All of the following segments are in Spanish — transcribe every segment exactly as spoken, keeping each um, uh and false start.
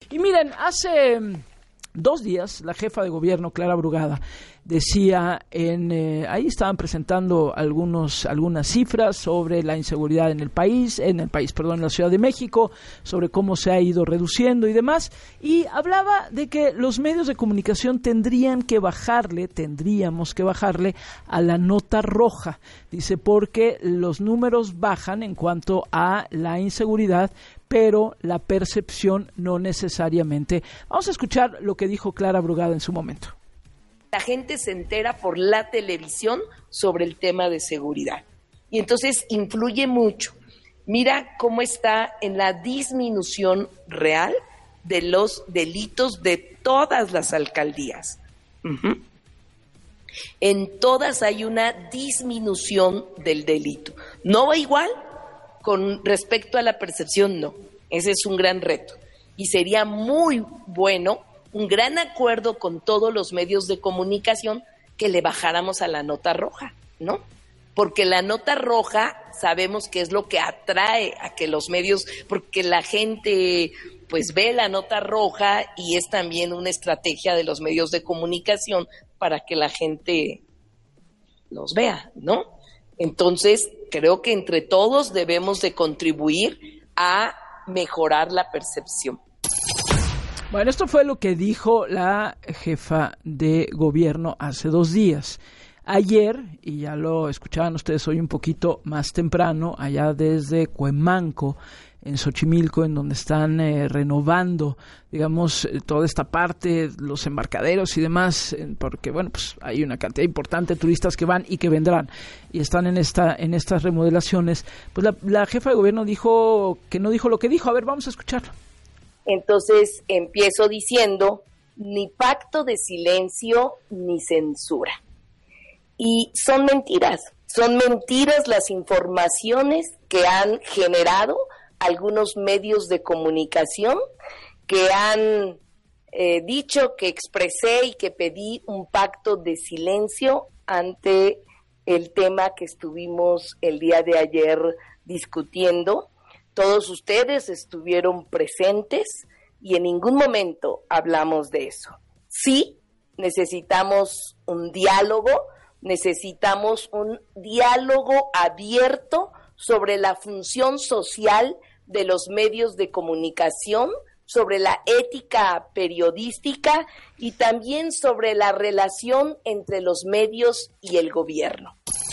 Y miren, hace dos días la jefa de gobierno, Clara Brugada, decía, en eh, ahí estaban presentando algunos algunas cifras sobre la inseguridad en el país, en el país, perdón, en la Ciudad de México, sobre cómo se ha ido reduciendo y demás, y hablaba de que los medios de comunicación tendrían que bajarle, tendríamos que bajarle a la nota roja, dice, porque los números bajan en cuanto a la inseguridad, pero la percepción no necesariamente. Vamos a escuchar lo que dijo Clara Brugada en su momento. La gente se entera por la televisión sobre el tema de seguridad. Y entonces influye mucho. Mira cómo está en la disminución real de los delitos de todas las alcaldías. Uh-huh. En todas hay una disminución del delito. No va igual con respecto a la percepción, no. Ese es un gran reto. Y sería muy bueno un gran acuerdo con todos los medios de comunicación que le bajáramos a la nota roja, ¿no? Porque la nota roja sabemos que es lo que atrae a que los medios, porque la gente pues ve la nota roja y es también una estrategia de los medios de comunicación para que la gente los vea, ¿no? Entonces, creo que entre todos debemos de contribuir a mejorar la percepción. Bueno, esto fue lo que dijo la jefa de gobierno hace dos días. Ayer, y ya lo escuchaban ustedes hoy un poquito más temprano, allá desde Cuemanco, en Xochimilco, en donde están eh, renovando, digamos, eh, toda esta parte, los embarcaderos y demás, eh, porque, bueno, pues hay una cantidad importante de turistas que van y que vendrán, y están en esta en estas remodelaciones. Pues la, la jefa de gobierno dijo que no dijo lo que dijo. A ver, vamos a escucharlo. Entonces empiezo diciendo, ni pacto de silencio ni censura. Y son mentiras, son mentiras las informaciones que han generado algunos medios de comunicación que han eh, dicho que expresé y que pedí un pacto de silencio ante el tema que estuvimos el día de ayer discutiendo. Todos ustedes estuvieron presentes y en ningún momento hablamos de eso. Sí, necesitamos un diálogo, necesitamos un diálogo abierto sobre la función social de los medios de comunicación, sobre la ética periodística y también sobre la relación entre los medios y el gobierno.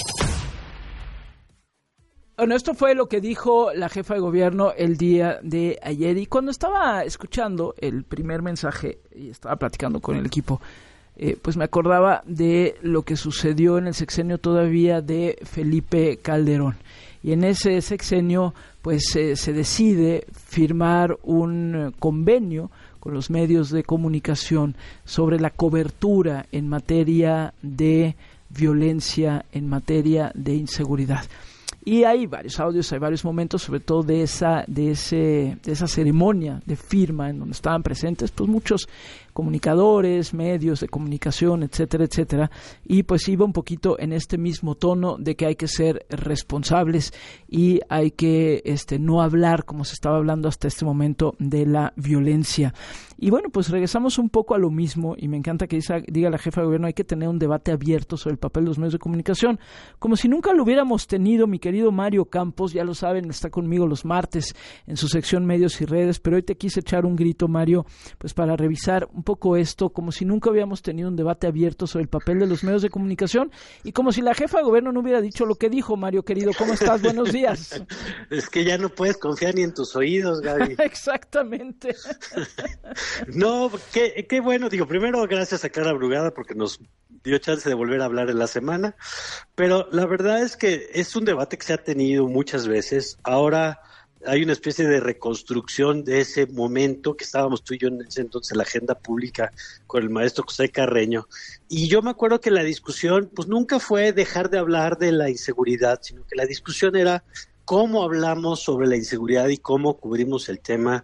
Bueno, esto fue lo que dijo la jefa de gobierno el día de ayer, y cuando estaba escuchando el primer mensaje y estaba platicando con el equipo, eh, pues me acordaba de lo que sucedió en el sexenio todavía de Felipe Calderón. Y en ese sexenio pues eh, se decide firmar un convenio con los medios de comunicación sobre la cobertura en materia de violencia, en materia de inseguridad. Y hay varios audios, hay varios momentos, sobre todo de esa, de ese, de esa ceremonia de firma en donde estaban presentes pues muchos comunicadores, medios de comunicación, etcétera, etcétera, y pues iba un poquito en este mismo tono de que hay que ser responsables y hay que este no hablar como se estaba hablando hasta este momento de la violencia. Y bueno, pues regresamos un poco a lo mismo, y me encanta que diga, diga la jefa de gobierno, hay que tener un debate abierto sobre el papel de los medios de comunicación, como si nunca lo hubiéramos tenido. Mi querido Mario Campos, ya lo saben, está conmigo los martes en su sección Medios y Redes, pero hoy te quise echar un grito, Mario, pues para revisar un poco esto, como si nunca habíamos tenido un debate abierto sobre el papel de los medios de comunicación, y como si la jefa de gobierno no hubiera dicho lo que dijo. Mario, querido, ¿cómo estás? Buenos días. Es que ya no puedes confiar ni en tus oídos, Gaby. Exactamente. No, qué, qué bueno, digo, primero gracias a Clara Brugada porque nos dio chance de volver a hablar en la semana, pero la verdad es que es un debate que se ha tenido muchas veces. Ahora hay una especie de reconstrucción de ese momento que estábamos tú y yo en ese entonces en la agenda pública con el maestro José Carreño, y yo me acuerdo que la discusión pues nunca fue dejar de hablar de la inseguridad, sino que la discusión era cómo hablamos sobre la inseguridad y cómo cubrimos el tema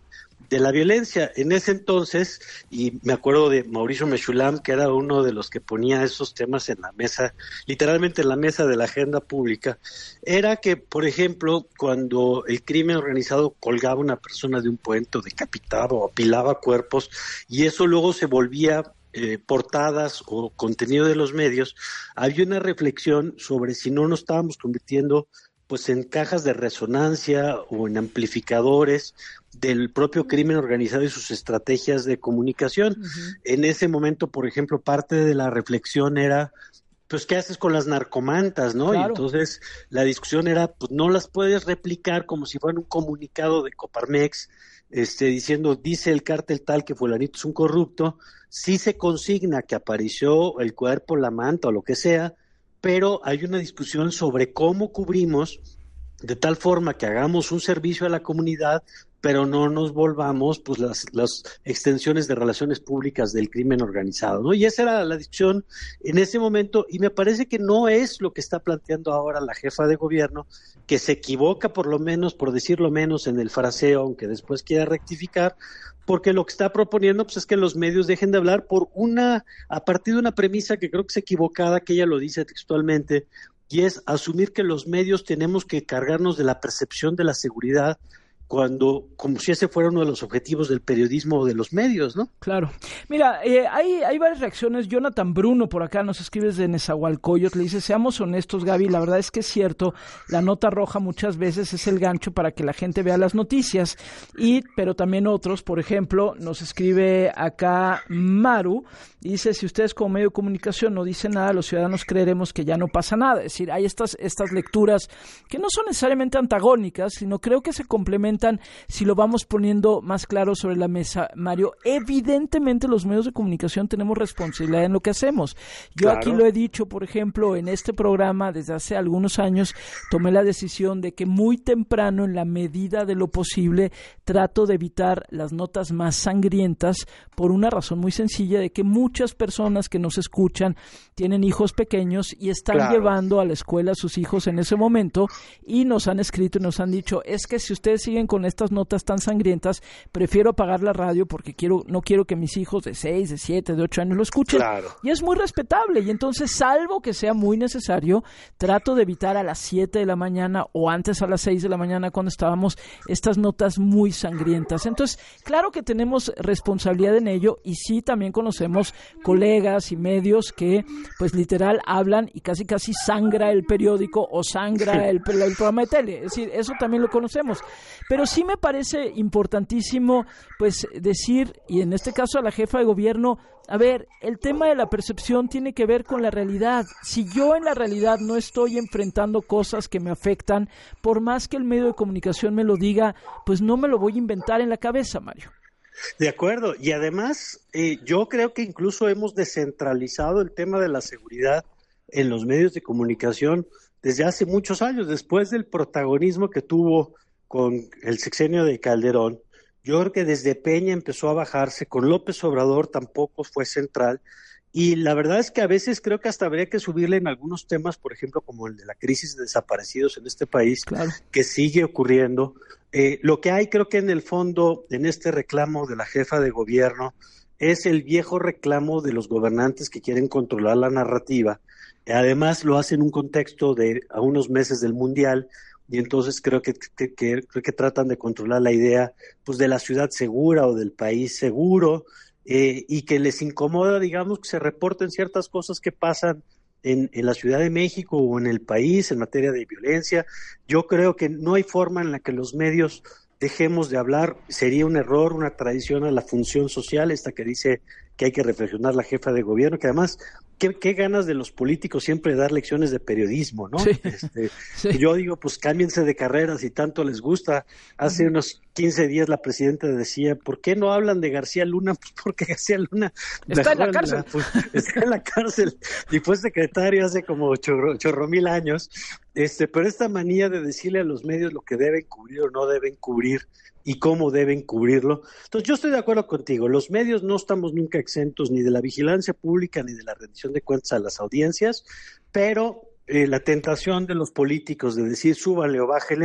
de la violencia. En ese entonces, y me acuerdo de Mauricio Mechulam, que era uno de los que ponía esos temas en la mesa, literalmente en la mesa de la agenda pública, era que, por ejemplo, cuando el crimen organizado colgaba a una persona de un puente, o decapitaba o apilaba cuerpos, y eso luego se volvía eh, portadas o contenido de los medios, había una reflexión sobre si no nos estábamos convirtiendo pues en cajas de resonancia o en amplificadores del propio crimen organizado y sus estrategias de comunicación. Uh-huh. En ese momento, por ejemplo, parte de la reflexión era, pues, ¿qué haces con las narcomantas, no? Claro. Y entonces la discusión era, pues, no las puedes replicar como si fuera un comunicado de Coparmex, este, diciendo, dice el cártel tal que fulanito es un corrupto, sí se consigna que apareció el cuerpo, la manta o lo que sea, pero hay una discusión sobre cómo cubrimos de tal forma que hagamos un servicio a la comunidad, pero no nos volvamos pues las, las extensiones de relaciones públicas del crimen organizado, ¿no? Y esa era la discusión en ese momento, y me parece que no es lo que está planteando ahora la jefa de gobierno, que se equivoca por lo menos, por decirlo menos, en el fraseo, aunque después quiera rectificar, porque lo que está proponiendo pues es que los medios dejen de hablar por una, a partir de una premisa que creo que es equivocada, que ella lo dice textualmente, y es asumir que los medios tenemos que cargarnos de la percepción de la seguridad, cuando, como si ese fuera uno de los objetivos del periodismo o de los medios, ¿no? Claro. Mira, eh, hay, hay varias reacciones. Jonathan Bruno por acá nos escribe desde Nezahualcóyotl, le dice, seamos honestos, Gaby, la verdad es que es cierto, la nota roja muchas veces es el gancho para que la gente vea las noticias, y pero también otros, por ejemplo, nos escribe acá Maru, dice, si ustedes como medio de comunicación no dicen nada, los ciudadanos creeremos que ya no pasa nada. Es decir, hay estas, estas lecturas que no son necesariamente antagónicas, sino creo que se complementan si lo vamos poniendo más claro sobre la mesa, Mario. Evidentemente los medios de comunicación tenemos responsabilidad en lo que hacemos. Yo claro. Aquí lo he dicho, por ejemplo, en este programa desde hace algunos años tomé la decisión de que muy temprano, en la medida de lo posible, trato de evitar las notas más sangrientas por una razón muy sencilla, de que muchas personas que nos escuchan tienen hijos pequeños y están claro. llevando a la escuela a sus hijos en ese momento, y nos han escrito y nos han dicho, es que si ustedes siguen con estas notas tan sangrientas, prefiero apagar la radio porque quiero no quiero que mis hijos de seis, de siete, de ocho años lo escuchen. Claro. Y es muy respetable, y entonces, salvo que sea muy necesario, trato de evitar a las siete de la mañana o antes a las seis de la mañana cuando estábamos estas notas muy sangrientas. Entonces, claro que tenemos responsabilidad en ello, y sí también conocemos colegas y medios que pues literal hablan y casi casi sangra el periódico o sangra el, el programa de tele. Es decir, eso también lo conocemos. Pero sí me parece importantísimo pues decir, y en este caso a la jefa de gobierno, a ver, el tema de la percepción tiene que ver con la realidad. Si yo en la realidad no estoy enfrentando cosas que me afectan, por más que el medio de comunicación me lo diga, pues no me lo voy a inventar en la cabeza, Mario. De acuerdo, y además eh, yo creo que incluso hemos descentralizado el tema de la seguridad en los medios de comunicación desde hace muchos años, después del protagonismo que tuvo con el sexenio de Calderón. Yo creo que desde Peña empezó a bajarse, con López Obrador tampoco fue central, y la verdad es que a veces creo que hasta habría que subirle en algunos temas, por ejemplo, como el de la crisis de desaparecidos en este país, claro. que sigue ocurriendo. Eh, lo que hay, creo que en el fondo, en este reclamo de la jefa de gobierno, es el viejo reclamo de los gobernantes que quieren controlar la narrativa. Además, lo hacen en un contexto de a unos meses del Mundial, y entonces creo que, que, que, creo que tratan de controlar la idea pues de la ciudad segura o del país seguro, eh, y que les incomoda, digamos, que se reporten ciertas cosas que pasan en, en la Ciudad de México o en el país en materia de violencia. Yo creo que no hay forma en la que los medios dejemos de hablar. Sería un error, una traición a la función social, esta que dice que hay que reflexionar la jefa de gobierno, que además, qué, qué ganas de los políticos siempre dar lecciones de periodismo, ¿no? Sí, este, sí. Yo digo, pues cámbiense de carrera si tanto les gusta. Hace unos quince días la presidenta decía, ¿por qué no hablan de García Luna? Pues porque García Luna está en la cárcel. La, pues, está en la cárcel y fue secretario hace como chorro, chorro mil años. Este, pero esta manía de decirle a los medios lo que deben cubrir o no deben cubrir y cómo deben cubrirlo. Entonces, yo estoy de acuerdo contigo. Los medios no estamos nunca exentos ni de la vigilancia pública ni de la rendición de cuentas a las audiencias, pero eh, la tentación de los políticos de decir súbale o bájele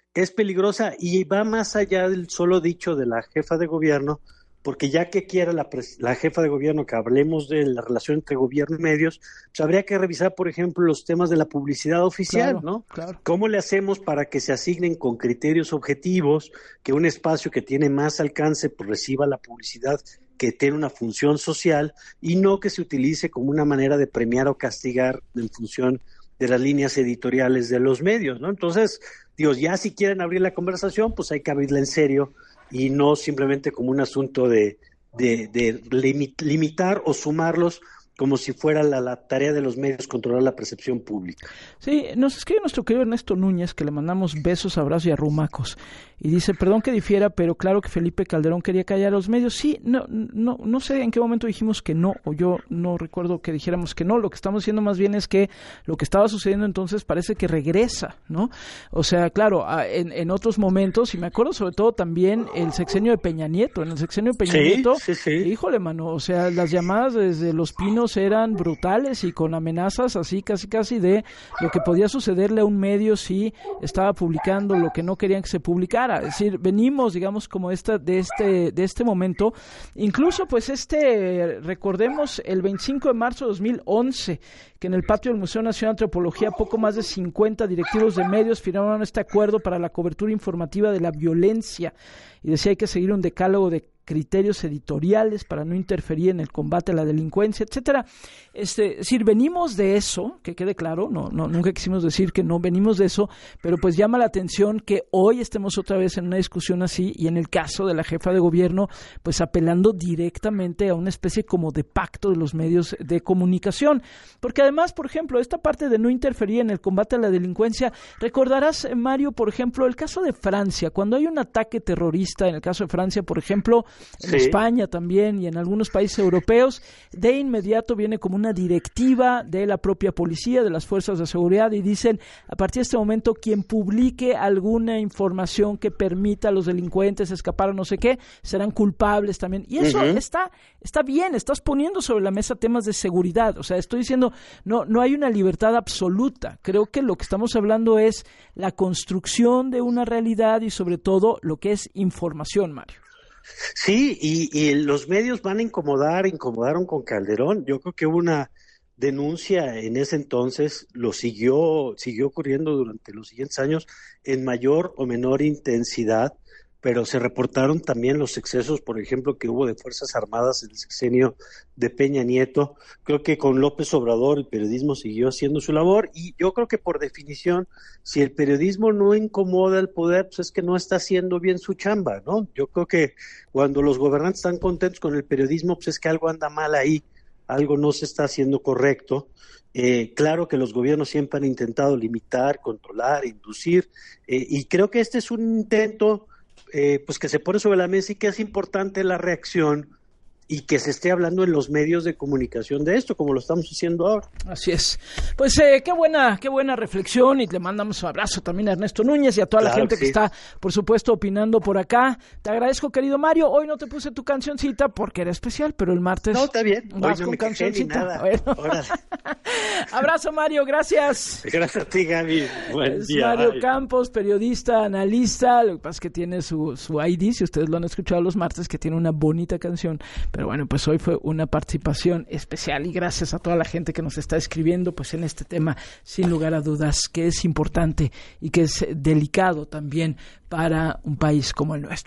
es peligrosa y va más allá del solo dicho de la jefa de gobierno, porque ya que quiera la, la jefa de gobierno que hablemos de la relación entre gobierno y medios, pues habría que revisar, por ejemplo, los temas de la publicidad oficial, claro, ¿no? Claro. ¿Cómo le hacemos para que se asignen con criterios objetivos, que un espacio que tiene más alcance pues reciba la publicidad que tiene una función social y no que se utilice como una manera de premiar o castigar en función de las líneas editoriales de los medios, ¿no? Entonces, digo, ya si quieren abrir la conversación, pues hay que abrirla en serio y no simplemente como un asunto de, de, de limit, limitar o sumarlos como si fuera la, la tarea de los medios controlar la percepción pública. Sí, nos escribe nuestro querido Ernesto Núñez, que le mandamos besos, abrazos y arrumacos, y dice, perdón que difiera, pero claro que Felipe Calderón quería callar a los medios. Sí, no, no, no sé en qué momento dijimos que no, o yo no recuerdo que dijéramos que no. Lo que estamos diciendo más bien es que lo que estaba sucediendo entonces parece que regresa, ¿no? O sea, claro, en, en otros momentos, y me acuerdo sobre todo también el sexenio de Peña Nieto, en el sexenio de Peña sí, Nieto, sí, sí. híjole, mano, o sea, las llamadas desde Los Pinos eran brutales y con amenazas así casi casi de lo que podía sucederle a un medio si estaba publicando lo que no querían que se publicara. Es decir, venimos, digamos, como esta de este de este momento. Incluso, pues, este, recordemos el veinticinco de marzo de dos mil once, que en el patio del Museo Nacional de Antropología poco más de cincuenta directivos de medios firmaron este acuerdo para la cobertura informativa de la violencia y decía hay que seguir un decálogo de criterios editoriales para no interferir en el combate a la delincuencia, etcétera. Este, es decir, venimos de eso, que quede claro, no, no, nunca quisimos decir que no venimos de eso, pero pues llama la atención que hoy estemos otra vez en una discusión así, y en el caso de la jefa de gobierno, pues apelando directamente a una especie como de pacto de los medios de comunicación. Porque además, por ejemplo, esta parte de no interferir en el combate a la delincuencia, recordarás, Mario, por ejemplo, el caso de Francia, cuando hay un ataque terrorista, en el caso de Francia, por ejemplo, en sí. España también y en algunos países europeos, de inmediato viene como una directiva de la propia policía, de las fuerzas de seguridad, y dicen, a partir de este momento, quien publique alguna información que permita a los delincuentes escapar o no sé qué, serán culpables también. Y eso uh-huh. está, está bien, estás poniendo sobre la mesa temas de seguridad. O sea, estoy diciendo, no, no hay una libertad absoluta. Creo que lo que estamos hablando es la construcción de una realidad y sobre todo lo que es información, Mario. Sí, y, y los medios van a incomodar, incomodaron con Calderón. Yo creo que hubo una denuncia en ese entonces, lo siguió, siguió ocurriendo durante los siguientes años en mayor o menor intensidad, pero se reportaron también los excesos, por ejemplo, que hubo de Fuerzas Armadas en el sexenio de Peña Nieto. Creo que con López Obrador el periodismo siguió haciendo su labor y yo creo que por definición, si el periodismo no incomoda al poder, pues es que no está haciendo bien su chamba, ¿no? Yo creo que cuando los gobernantes están contentos con el periodismo, pues es que algo anda mal ahí, algo no se está haciendo correcto. Eh, claro que los gobiernos siempre han intentado limitar, controlar, inducir, eh, y creo que este es un intento Eh, pues que se pone sobre la mesa y que es importante la reacción y que se esté hablando en los medios de comunicación de esto, como lo estamos haciendo ahora. Así es. Pues eh, qué buena, qué buena reflexión, y le mandamos un abrazo también a Ernesto Núñez y a toda claro la gente que, sí. que está, por supuesto, opinando por acá. Te agradezco, querido Mario. Hoy no te puse tu cancioncita porque era especial, pero el martes no, está bien. vas Hoy no con me cancioncita. Nada. Bueno. Abrazo, Mario, gracias. Gracias a ti, Gaby. Buen es día. Mario Bye. Campos, periodista, analista. Lo que pasa es que tiene su, su I D, si ustedes lo han escuchado los martes, que tiene una bonita canción. Pero bueno, pues hoy fue una participación especial y gracias a toda la gente que nos está escribiendo pues en este tema, sin lugar a dudas, que es importante y que es delicado también para un país como el nuestro.